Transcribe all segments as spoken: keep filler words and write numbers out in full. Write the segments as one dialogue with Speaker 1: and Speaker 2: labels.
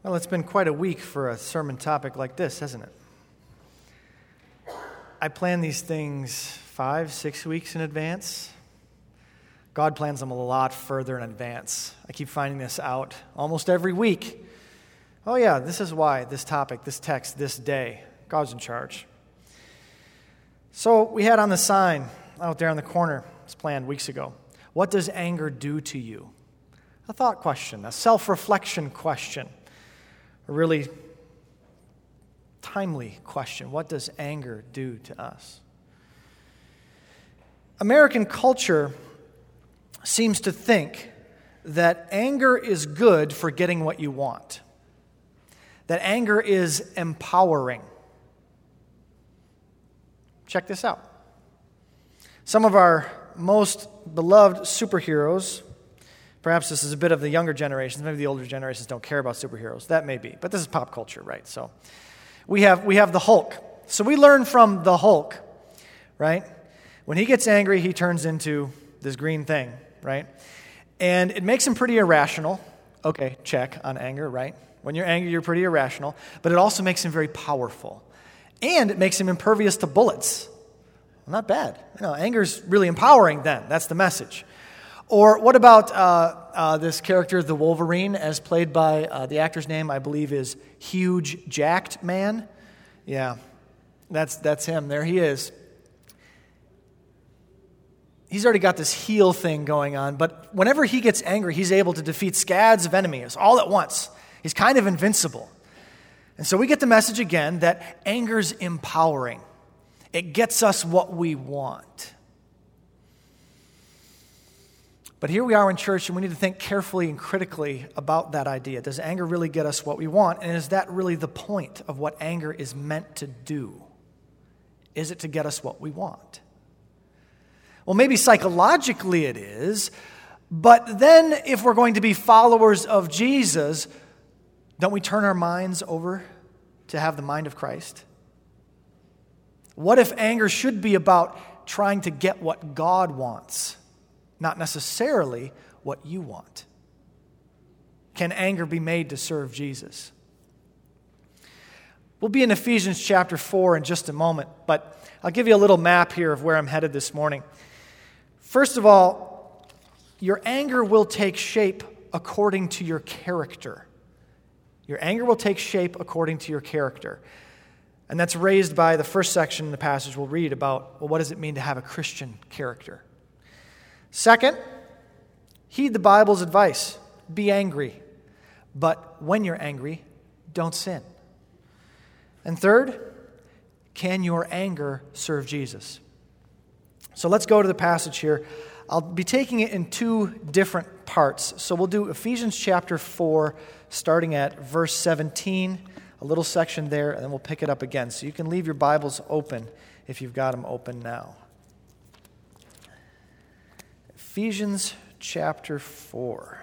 Speaker 1: Well, it's been quite a week for a sermon topic like this, hasn't it? I plan these things five, six weeks in advance. God plans them a lot further in advance. I keep finding this out almost every week. Oh yeah, this is why, this topic, this text, this day. God's in charge. So we had on the sign out there on the corner, it's planned weeks ago. What does anger do to you? A thought question, a self-reflection question. A really timely question. What does anger do to us? American culture seems to think that anger is good for getting what you want. That anger is empowering. Check this out. Some of our most beloved superheroes, perhaps this is a bit of the younger generations, maybe the older generations don't care about superheroes. That may be, but this is pop culture, right? So we have we have the Hulk. So we learn from the Hulk, right? When he gets angry, he turns into this green thing, right? And it makes him pretty irrational. Okay, check on anger, right? When you're angry, you're pretty irrational. But it also makes him very powerful. And it makes him impervious to bullets. Well, not bad. You know, anger's really empowering then. That's the message. Or what about uh, uh, this character, the Wolverine, as played by uh, the actor's name, I believe, is Huge Jacked Man? Yeah, that's that's him. There he is. He's already got this heel thing going on, but whenever he gets angry, he's able to defeat scads of enemies all at once. He's kind of invincible. And so we get the message again that anger's empowering. It gets us what we want. But here we are in church, and we need to think carefully and critically about that idea. Does anger really get us what we want? And is that really the point of what anger is meant to do? Is it to get us what we want? Well, maybe psychologically it is, but then if we're going to be followers of Jesus, don't we turn our minds over to have the mind of Christ? What if anger should be about trying to get what God wants? Not necessarily what you want. Can anger be made to serve Jesus? We'll be in Ephesians chapter four in just a moment, but I'll give you a little map here of where I'm headed this morning. First of all, your anger will take shape according to your character. Your anger will take shape according to your character. And that's raised by the first section in the passage we'll read about, well, what does it mean to have a Christian character? Second, heed the Bible's advice. Be angry. But when you're angry, don't sin. And third, can your anger serve Jesus? So let's go to the passage here. I'll be taking it in two different parts. So we'll do Ephesians chapter four, starting at verse seventeen, a little section there, and then we'll pick it up again. So you can leave your Bibles open if you've got them open now. Ephesians chapter four.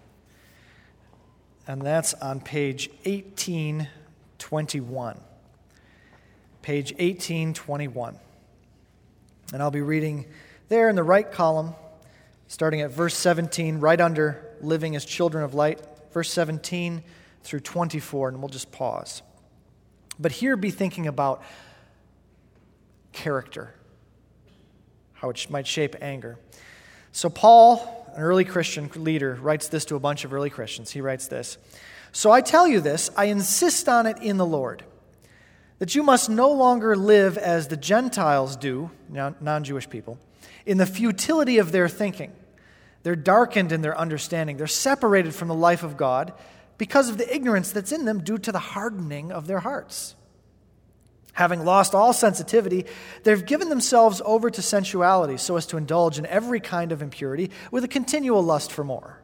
Speaker 1: And that's on page eighteen twenty-one. Page eighteen twenty-one. And I'll be reading there in the right column, starting at verse seventeen, right under living as children of light, verse seventeen through twenty-four, and we'll just pause. But here be thinking about character, how it might shape anger. So Paul, an early Christian leader, writes this to a bunch of early Christians. He writes this, "So I tell you this, I insist on it in the Lord, that you must no longer live as the Gentiles do," non-Jewish people, "in the futility of their thinking. They're darkened in their understanding. They're separated from the life of God because of the ignorance that's in them due to the hardening of their hearts. Having lost all sensitivity, they've given themselves over to sensuality so as to indulge in every kind of impurity with a continual lust for more.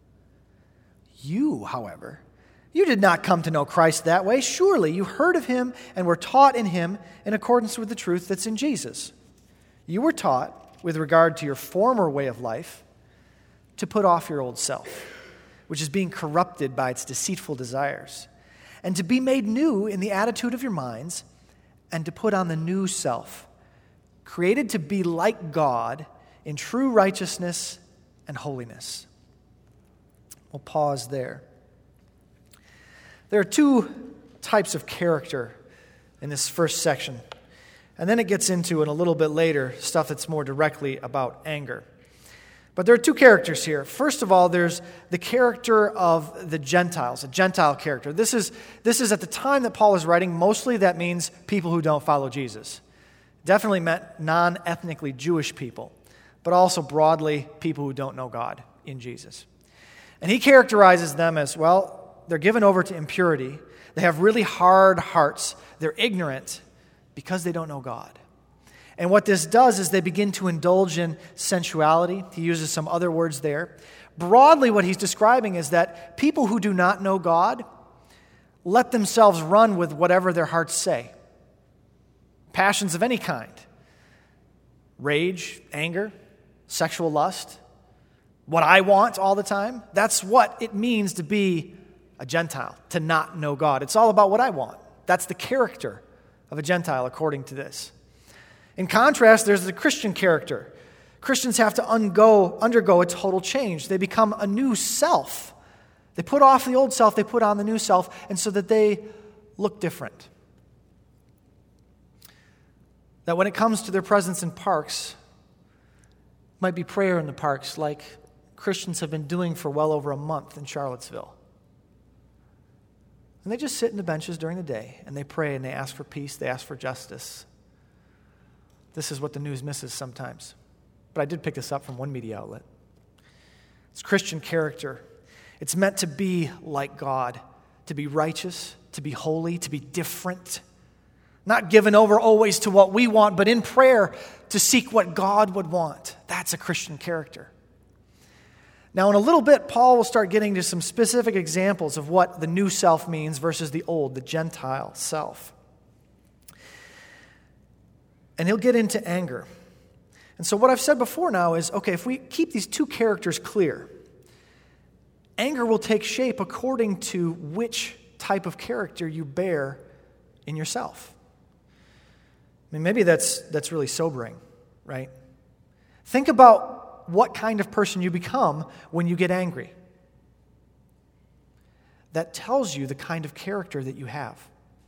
Speaker 1: You, however, you did not come to know Christ that way. Surely you heard of him and were taught in him in accordance with the truth that's in Jesus. You were taught, with regard to your former way of life, to put off your old self, which is being corrupted by its deceitful desires, and to be made new in the attitude of your minds, and to put on the new self, created to be like God in true righteousness and holiness." We'll pause there. There are two types of character in this first section. And then it gets into, in a little bit later, stuff that's more directly about anger. But there are two characters here. First of all, there's the character of the Gentiles, a Gentile character. This is, this is at the time that Paul is writing, mostly that means people who don't follow Jesus. Definitely meant non-ethnically Jewish people, but also broadly people who don't know God in Jesus. And he characterizes them as, well, they're given over to impurity. They have really hard hearts. They're ignorant because they don't know God. And what this does is they begin to indulge in sensuality. He uses some other words there. Broadly, what he's describing is that people who do not know God let themselves run with whatever their hearts say. Passions of any kind. Rage, anger, sexual lust. What I want all the time. That's what it means to be a Gentile, to not know God. It's all about what I want. That's the character of a Gentile according to this. In contrast, there's the Christian character. Christians have to undergo, undergo a total change. They become a new self. They put off the old self, they put on the new self, and so that they look different. That when it comes to their presence in parks, it might be prayer in the parks like Christians have been doing for well over a month in Charlottesville. And they just sit in the benches during the day, and they pray, and they ask for peace, they ask for justice. This is what the news misses sometimes. But I did pick this up from one media outlet. It's Christian character. It's meant to be like God, to be righteous, to be holy, to be different. Not given over always to what we want, but in prayer to seek what God would want. That's a Christian character. Now, in a little bit, Paul will start getting to some specific examples of what the new self means versus the old, the Gentile self. And he'll get into anger. And so what I've said before now is, okay, if we keep these two characters clear, anger will take shape according to which type of character you bear in yourself. I mean, maybe that's that's really sobering, right? Think about what kind of person you become when you get angry. That tells you the kind of character that you have.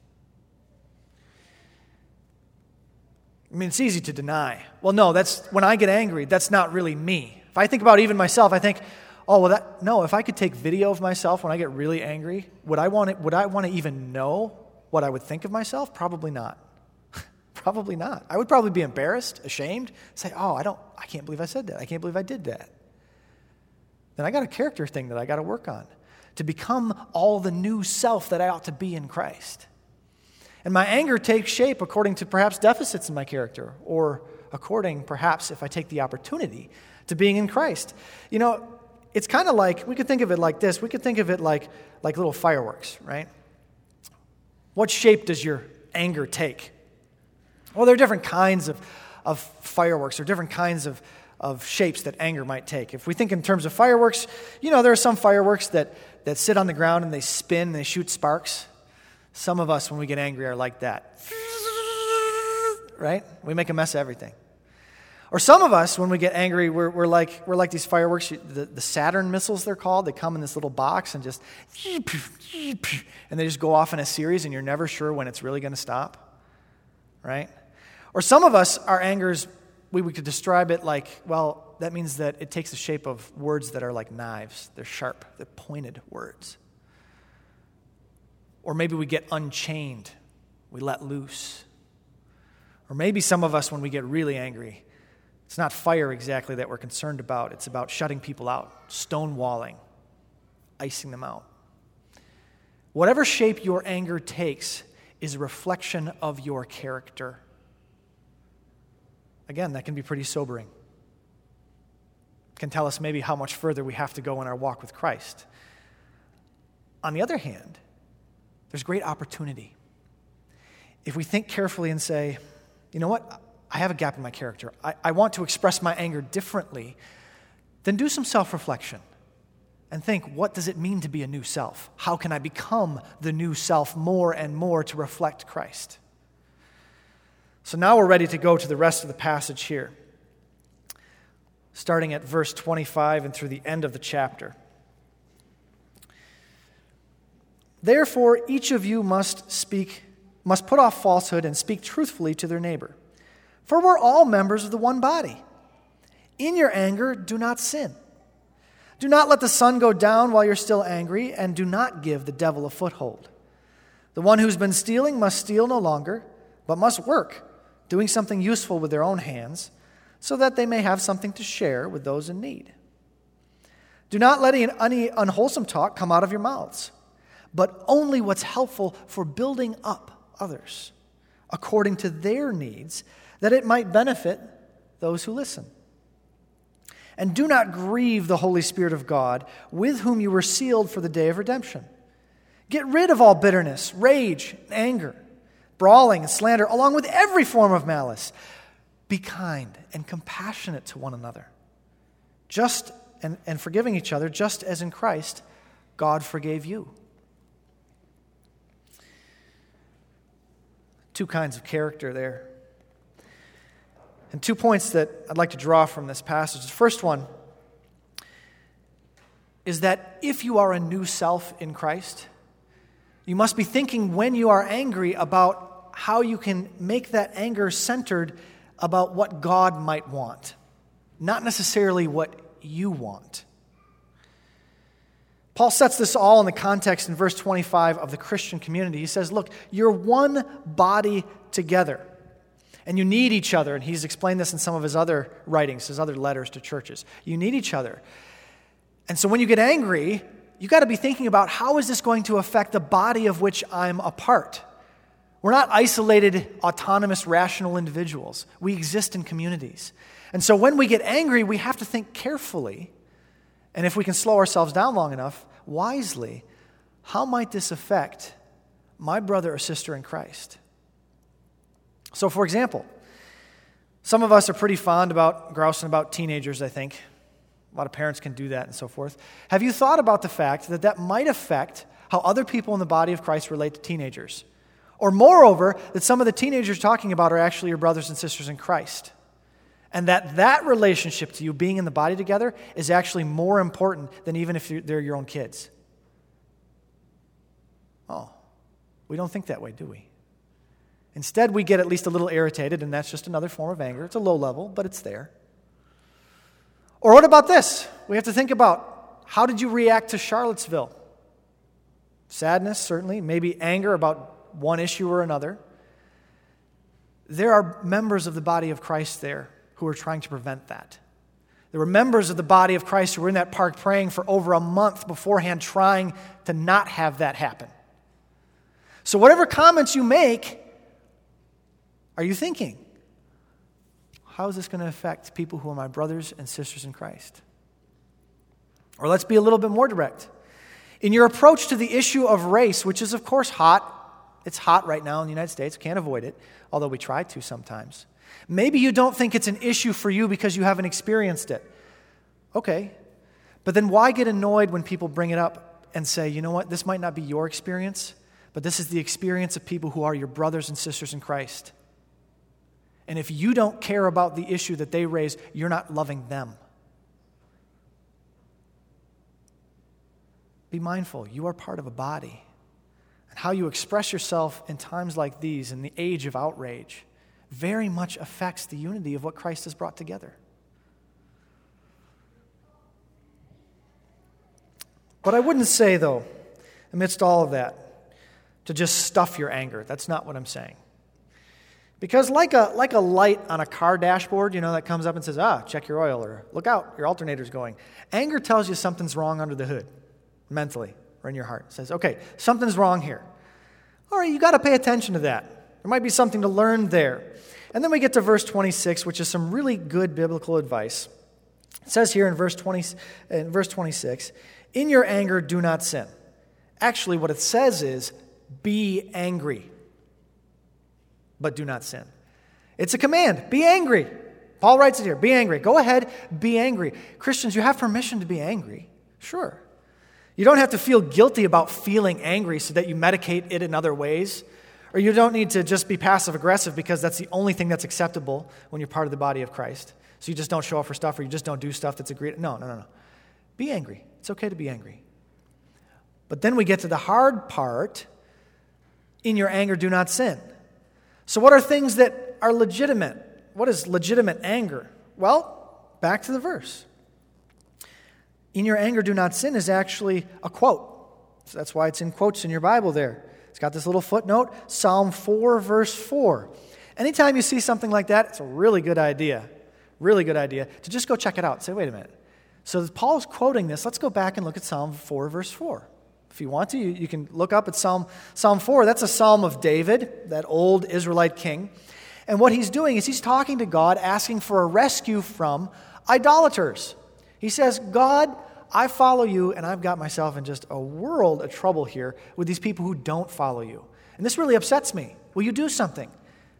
Speaker 1: I mean, it's easy to deny. Well, no, that's when I get angry, that's not really me. If I think about even myself, I think, oh, well, that no, if I could take video of myself when I get really angry, would I want it, would I want to even know what I would think of myself? Probably not. Probably not. I would probably be embarrassed, ashamed, say, oh, I don't, I can't believe I said that. I can't believe I did that. Then I got a character thing that I got to work on to become all the new self that I ought to be in Christ. And my anger takes shape according to perhaps deficits in my character, or according, perhaps, if I take the opportunity, to being in Christ. You know, it's kind of like, we could think of it like this. We could think of it like, like little fireworks, right? What shape does your anger take? Well, there are different kinds of, of fireworks. There are different kinds of, of shapes that anger might take. If we think in terms of fireworks, you know, there are some fireworks that, that sit on the ground and they spin and they shoot sparks. Some of us, when we get angry, are like that. Right? We make a mess of everything. Or some of us, when we get angry, we're, we're like we're like these fireworks, the, the Saturn missiles, they're called. They come in this little box and just, and they just go off in a series, and you're never sure when it's really going to stop. Right? Or some of us, our angers, we, we could describe it like, well, that means that it takes the shape of words that are like knives. They're sharp. They're pointed words. Or maybe we get unchained. We let loose. Or maybe some of us, when we get really angry, it's not fire exactly that we're concerned about. It's about shutting people out, stonewalling, icing them out. Whatever shape your anger takes is a reflection of your character. Again, that can be pretty sobering. It can tell us maybe how much further we have to go in our walk with Christ. On the other hand, there's great opportunity. If we think carefully and say, you know what, I have a gap in my character. I, I want to express my anger differently, then do some self-reflection and think, what does it mean to be a new self? How can I become the new self more and more to reflect Christ? So now we're ready to go to the rest of the passage here, starting at verse twenty-five and through the end of the chapter. Therefore, each of you must speak, must put off falsehood and speak truthfully to their neighbor. For we're all members of the one body. In your anger, do not sin. Do not let the sun go down while you're still angry, and do not give the devil a foothold. The one who's been stealing must steal no longer, but must work, doing something useful with their own hands, so that they may have something to share with those in need. Do not let any unwholesome talk come out of your mouths, but only what's helpful for building up others, according to their needs, that it might benefit those who listen. And do not grieve the Holy Spirit of God, with whom you were sealed for the day of redemption. Get rid of all bitterness, rage, and anger, brawling and slander, along with every form of malice. Be kind and compassionate to one another, just and, and forgiving each other, just as in Christ God forgave you. Two kinds of character there. And two points that I'd like to draw from this passage. The first one is that if you are a new self in Christ, you must be thinking when you are angry about how you can make that anger centered about what God might want, not necessarily what you want. Paul sets this all in the context in verse twenty-five of the Christian community. He says, look, you're one body together. And you need each other. And he's explained this in some of his other writings, his other letters to churches. You need each other. And so when you get angry, you got to be thinking about how is this going to affect the body of which I'm a part? We're not isolated, autonomous, rational individuals. We exist in communities. And so when we get angry, we have to think carefully, and if we can slow ourselves down long enough, wisely, how might this affect my brother or sister in Christ? So, for example, some of us are pretty fond about grousing about teenagers, I think. A lot of parents can do that and so forth. Have you thought about the fact that that might affect how other people in the body of Christ relate to teenagers? Or moreover, that some of the teenagers you're talking about are actually your brothers and sisters in Christ. And that that relationship to you being in the body together is actually more important than even if they're your own kids. Oh, we don't think that way, do we? Instead, we get at least a little irritated, and that's just another form of anger. It's a low level, but it's there. Or what about this? We have to think about, how did you react to Charlottesville? Sadness, certainly. Maybe anger about one issue or another. There are members of the body of Christ there who are trying to prevent that. There were members of the body of Christ who were in that park praying for over a month beforehand, trying to not have that happen. So whatever comments you make, are you thinking, how is this going to affect people who are my brothers and sisters in Christ? Or let's be a little bit more direct. In your approach to the issue of race, which is of course hot, it's hot right now in the United States, can't avoid it, although we try to sometimes. Maybe you don't think it's an issue for you because you haven't experienced it. Okay, but then why get annoyed when people bring it up and say, you know what, this might not be your experience, but this is the experience of people who are your brothers and sisters in Christ. And if you don't care about the issue that they raise, you're not loving them. Be mindful, you are part of a body. And how you express yourself in times like these, in the age of outrage, very much affects the unity of what Christ has brought together. But I wouldn't say, though, amidst all of that, to just stuff your anger. That's not what I'm saying. Because like a like a light on a car dashboard, you know, that comes up and says, ah, check your oil, or look out, your alternator's going. Anger tells you something's wrong under the hood, mentally, or in your heart. It says, okay, something's wrong here. All right, you got to pay attention to that. There might be something to learn there. And then we get to verse twenty-six, which is some really good biblical advice. It says here in verse twenty, in verse twenty-six, in your anger, do not sin. Actually, what it says is, be angry, but do not sin. It's a command. Be angry. Paul writes it here. Be angry. Go ahead, be angry. Christians, you have permission to be angry. Sure. You don't have to feel guilty about feeling angry so that you medicate it in other ways. Or you don't need to just be passive-aggressive because that's the only thing that's acceptable when you're part of the body of Christ. So you just don't show up for stuff, or you just don't do stuff that's agreed. No, no, no, no. Be angry. It's okay to be angry. But then we get to the hard part. In your anger, do not sin. So what are things that are legitimate? What is legitimate anger? Well, back to the verse. In your anger, do not sin is actually a quote. So that's why it's in quotes in your Bible there. It's got this little footnote, Psalm four, verse four. Anytime you see something like that, it's a really good idea, really good idea, to just go check it out. Say, wait a minute. So Paul's quoting this. Let's go back and look at Psalm four, verse four. If you want to, you, you can look up at Psalm, Psalm four. That's a psalm of David, that old Israelite king. And what he's doing is he's talking to God, asking for a rescue from idolaters. He says, God, I follow you, and I've got myself in just a world of trouble here with these people who don't follow you. And this really upsets me. Will you do something?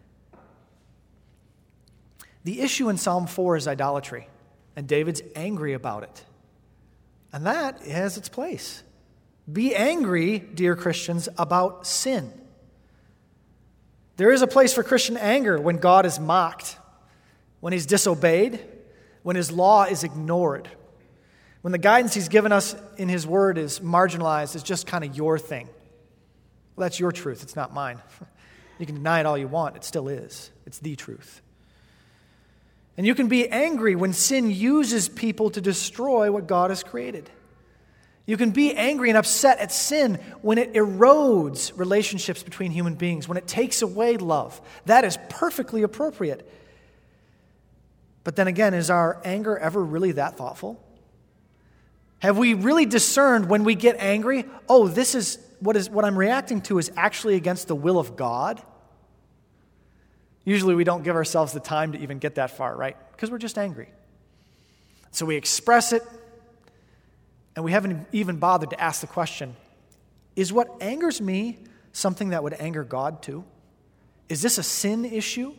Speaker 1: The issue in Psalm four is idolatry, and David's angry about it. And that has its place. Be angry, dear Christians, about sin. There is a place for Christian anger when God is mocked, when he's disobeyed, when his law is ignored, when the guidance he's given us in his word is marginalized, is just kind of your thing. Well, that's your truth. It's not mine. You can deny it all you want. It still is. It's the truth. And you can be angry when sin uses people to destroy what God has created. You can be angry and upset at sin when it erodes relationships between human beings, when it takes away love. That is perfectly appropriate. But then again, is our anger ever really that thoughtful? Have we really discerned when we get angry, oh, this is what is what I'm reacting to is actually against the will of God? Usually we don't give ourselves the time to even get that far, right? Because we're just angry. So we express it, and we haven't even bothered to ask the question, is what angers me something that would anger God too? Is this a sin issue?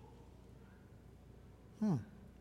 Speaker 1: Hmm.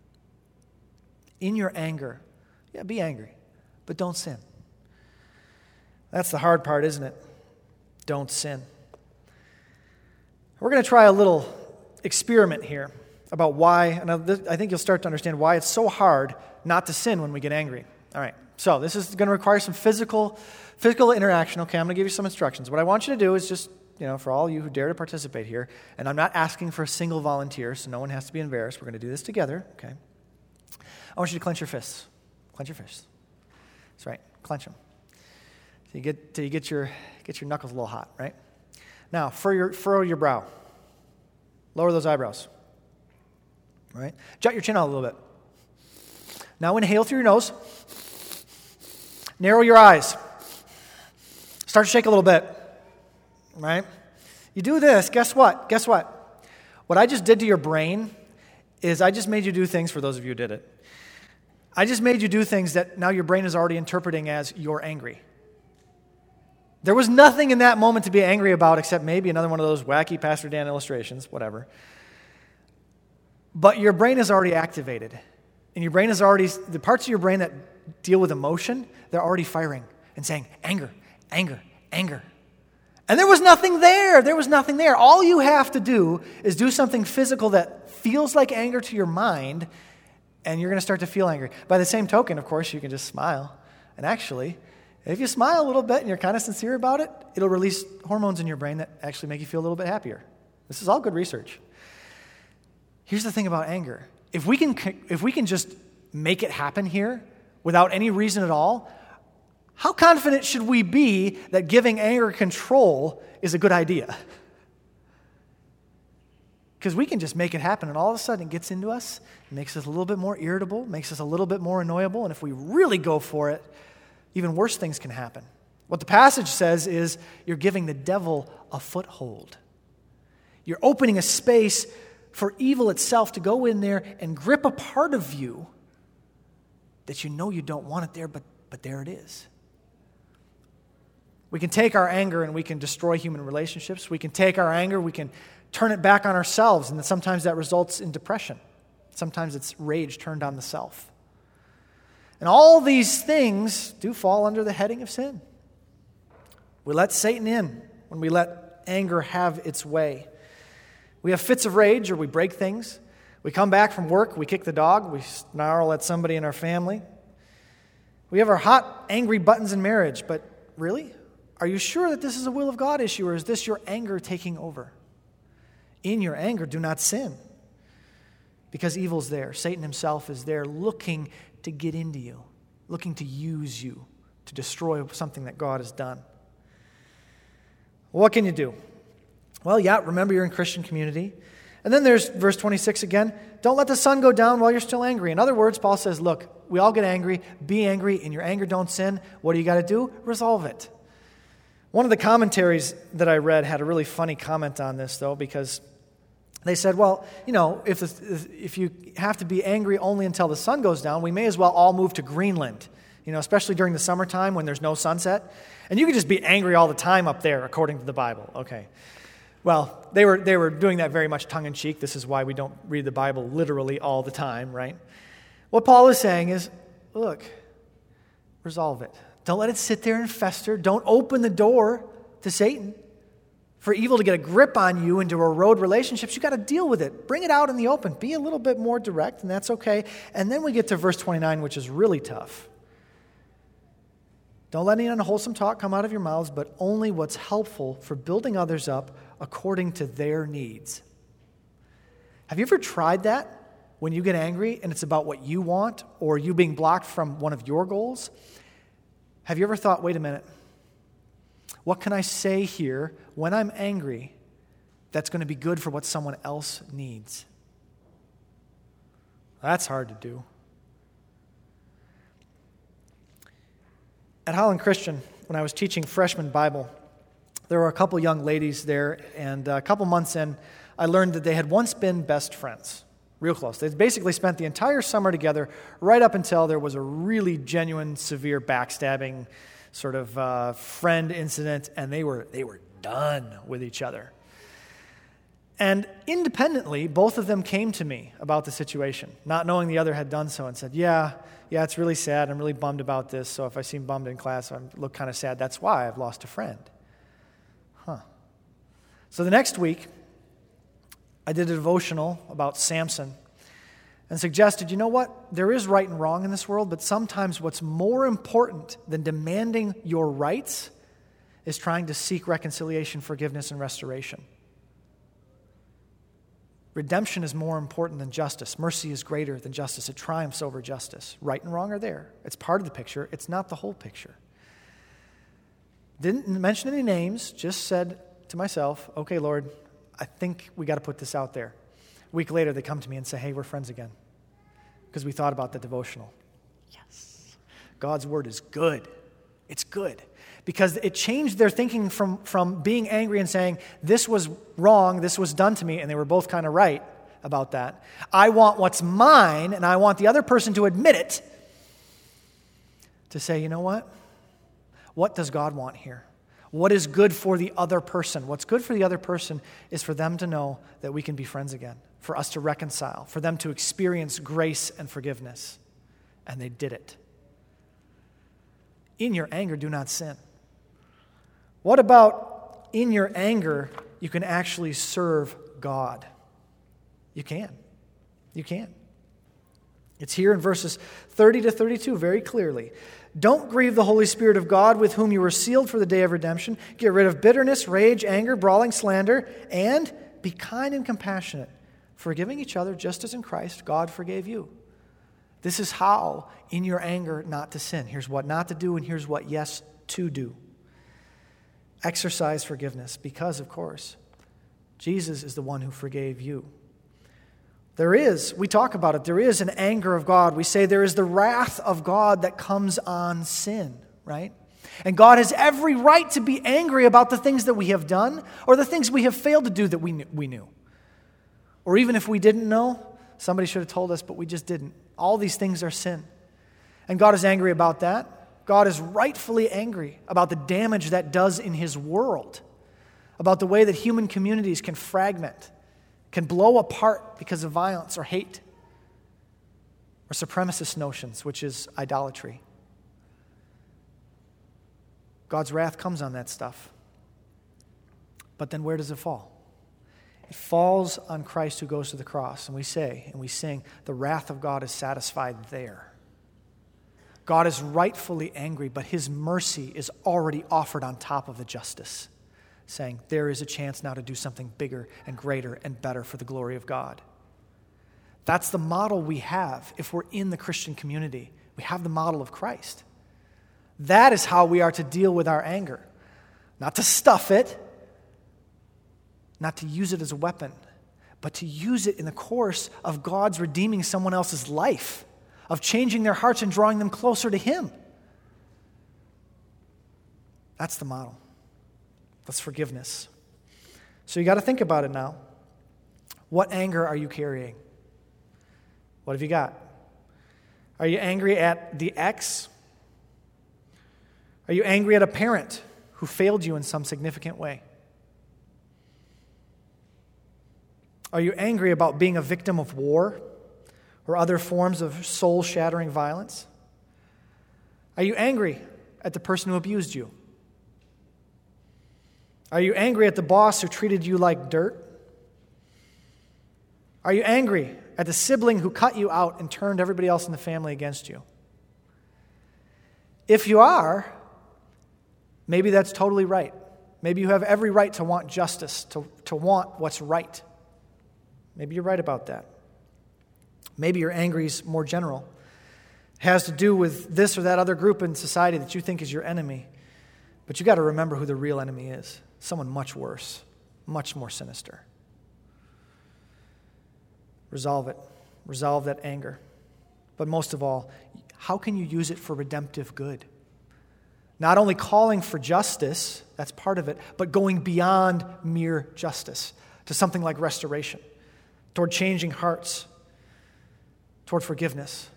Speaker 1: In your anger, yeah, be angry, but don't sin. That's the hard part, isn't it? Don't sin. We're going to try a little experiment here about why, and I think you'll start to understand why it's so hard not to sin when we get angry. All right. So this is going to require some physical physical interaction. Okay, I'm going to give you some instructions. What I want you to do is just, you know, for all you who dare to participate here, and I'm not asking for a single volunteer, so no one has to be embarrassed. We're going to do this together, okay? I want you to clench your fists. Clench your fists. That's right. Clench them. So you get, till you get your get your knuckles a little hot, right? Now, furrow your, furrow your brow. Lower those eyebrows. All right? Jut your chin out a little bit. Now inhale through your nose. Narrow your eyes. Start to shake a little bit, right? You do this, guess what? Guess what? What I just did to your brain is I just made you do things, for those of you who did it. I just made you do things that now your brain is already interpreting as you're angry. There was nothing in that moment to be angry about except maybe another one of those wacky Pastor Dan illustrations, whatever. But your brain is already activated. And your brain is already, the parts of your brain that deal with emotion, they're already firing and saying, anger, anger, anger. And there was nothing there. There was nothing there. All you have to do is do something physical that feels like anger to your mind, and you're going to start to feel angry. By the same token, of course, you can just smile. And actually, if you smile a little bit and you're kind of sincere about it, it'll release hormones in your brain that actually make you feel a little bit happier. This is all good research. Here's the thing about anger. If we can, if we can just make it happen here without any reason at all, how confident should we be that giving anger control is a good idea? Because we can just make it happen, and all of a sudden it gets into us, it makes us a little bit more irritable, makes us a little bit more annoyable, and if we really go for it, even worse things can happen. What the passage says is you're giving the devil a foothold. You're opening a space for evil itself to go in there and grip a part of you that you know you don't want it there, but, but there it is. We can take our anger and we can destroy human relationships. We can take our anger, we can turn it back on ourselves, and then sometimes that results in depression. Sometimes it's rage turned on the self. And all these things do fall under the heading of sin. We let Satan in when we let anger have its way. We have fits of rage, or we break things. We come back from work, we kick the dog, we snarl at somebody in our family. We have our hot, angry buttons in marriage, but really? Are you sure that this is a will of God issue, or is this your anger taking over? In your anger, do not sin, because evil's there. Satan himself is there looking to get into you, looking to use you to destroy something that God has done. What can you do? Well, yeah, remember you're in Christian community. And then there's verse twenty-six again. Don't let the sun go down while you're still angry. In other words, Paul says, look, we all get angry. Be angry. In your anger, don't sin. What do you got to do? Resolve it. One of the commentaries that I read had a really funny comment on this, though, because they said, well, you know, if if you have to be angry only until the sun goes down, we may as well all move to Greenland, you know, especially during the summertime when there's no sunset. And you could just be angry all the time up there, according to the Bible. Okay. Well, they were they were doing that very much tongue-in-cheek. This is why we don't read the Bible literally all the time, right? What Paul is saying is, look, resolve it. Don't let it sit there and fester. Don't open the door to Satan for evil to get a grip on you and to erode relationships. You've got to deal with it. Bring it out in the open. Be a little bit more direct, and that's okay. And then we get to verse twenty-nine, which is really tough. Don't let any unwholesome talk come out of your mouths, but only what's helpful for building others up according to their needs. Have you ever tried that when you get angry and it's about what you want or you being blocked from one of your goals? Have you ever thought, wait a minute, what can I say here when I'm angry that's going to be good for what someone else needs? That's hard to do. At Holland Christian, when I was teaching freshman Bible, there were a couple young ladies there, and a couple months in, I learned that they had once been best friends, real close. They basically spent the entire summer together right up until there was a really genuine, severe backstabbing sort of uh, friend incident, and they were they were done with each other. And independently, both of them came to me about the situation, not knowing the other had done so, and said, yeah, yeah, it's really sad. I'm really bummed about this, so if I seem bummed in class, I look kind of sad. That's why I've lost a friend. Huh. So the next week, I did a devotional about Samson and suggested, you know what? There is right and wrong in this world, but sometimes what's more important than demanding your rights is trying to seek reconciliation, forgiveness, and restoration. Redemption is more important than justice. Mercy is greater than justice. It triumphs over justice. Right and wrong are there. It's part of the picture. It's not the whole picture. Didn't mention any names, just said to myself, okay, Lord, I think we got to put this out there. A week later, they come to me and say, hey, we're friends again, because we thought about the devotional. Yes. God's word is good. It's good. Because it changed their thinking from, from being angry and saying, this was wrong, this was done to me, and they were both kind of right about that. I want what's mine, and I want the other person to admit it, to say, you know what? What does God want here? What is good for the other person? What's good for the other person is for them to know that we can be friends again, for us to reconcile, for them to experience grace and forgiveness. And they did it. In your anger, do not sin. What about in your anger, you can actually serve God? You can. You can. It's here in verses thirty to thirty-two very clearly. Don't grieve the Holy Spirit of God with whom you were sealed for the day of redemption. Get rid of bitterness, rage, anger, brawling, slander, and be kind and compassionate, forgiving each other just as in Christ God forgave you. This is how, in your anger, not to sin. Here's what not to do, and here's what yes to do. Exercise forgiveness because, of course, Jesus is the one who forgave you. There is, we talk about it, there is an anger of God. We say there is the wrath of God that comes on sin, right? And God has every right to be angry about the things that we have done or the things we have failed to do that we knew. We knew. Or even if we didn't know, somebody should have told us, but we just didn't. All these things are sin. And God is angry about that. God is rightfully angry about the damage that does in his world, about the way that human communities can fragment, can blow apart because of violence or hate or supremacist notions, which is idolatry. God's wrath comes on that stuff. But then where does it fall? It falls on Christ who goes to the cross. And we say and we sing, the wrath of God is satisfied there. God is rightfully angry, but his mercy is already offered on top of the justice, saying there is a chance now to do something bigger and greater and better for the glory of God. That's the model we have if we're in the Christian community. We have the model of Christ. That is how we are to deal with our anger. Not to stuff it, not to use it as a weapon, but to use it in the course of God's redeeming someone else's life, of changing their hearts and drawing them closer to him. That's the model. That's forgiveness. So you got to think about it now. What anger are you carrying? What have you got? Are you angry at the ex? Are you angry at a parent who failed you in some significant way? Are you angry about being a victim of war or other forms of soul-shattering violence? Are you angry at the person who abused you? Are you angry at the boss who treated you like dirt? Are you angry at the sibling who cut you out and turned everybody else in the family against you? If you are, maybe that's totally right. Maybe you have every right to want justice, to, to want what's right. Maybe you're right about that. Maybe your anger is more general. It has to do with this or that other group in society that you think is your enemy. But you got to remember who the real enemy is. Someone much worse, much more sinister. Resolve it. Resolve that anger. But most of all, how can you use it for redemptive good? Not only calling for justice, that's part of it, but going beyond mere justice to something like restoration, toward changing hearts, toward forgiveness.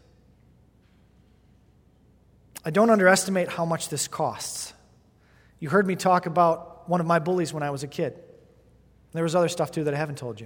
Speaker 1: I don't underestimate how much this costs. You heard me talk about one of my bullies when I was a kid. There was other stuff too that I haven't told you.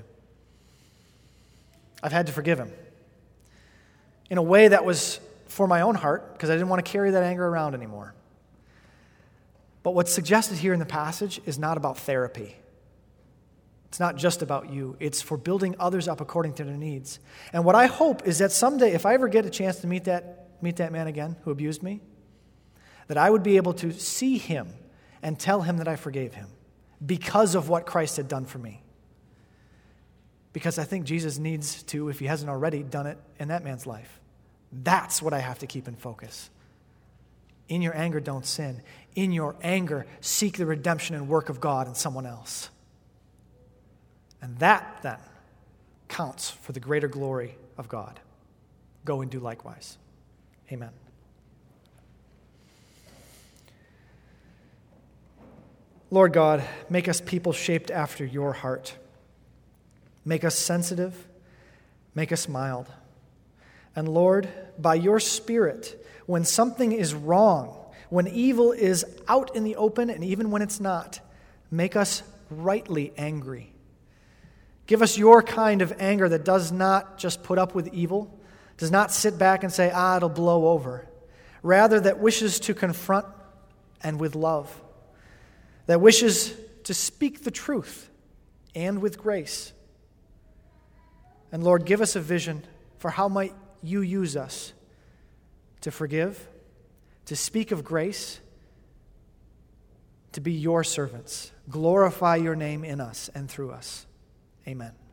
Speaker 1: I've had to forgive him in a way that was for my own heart because I didn't want to carry that anger around anymore. But what's suggested here in the passage is not about therapy. It's not just about you. It's for building others up according to their needs. And what I hope is that someday, if I ever get a chance to meet that, meet that man again who abused me, that I would be able to see him and tell him that I forgave him because of what Christ had done for me. Because I think Jesus needs to, if he hasn't already done it in that man's life. That's what I have to keep in focus. In your anger, don't sin. In your anger, seek the redemption and work of God in someone else. And that, then, counts for the greater glory of God. Go and do likewise. Amen. Lord God, make us people shaped after your heart. Make us sensitive. Make us mild. And Lord, by your Spirit, when something is wrong, when evil is out in the open, and even when it's not, make us rightly angry. Give us your kind of anger that does not just put up with evil, does not sit back and say, ah, it'll blow over. Rather, that wishes to confront and with love. That wishes to speak the truth and with grace. And Lord, give us a vision for how might you use us to forgive, to speak of grace, to be your servants. Glorify your name in us and through us. Amen.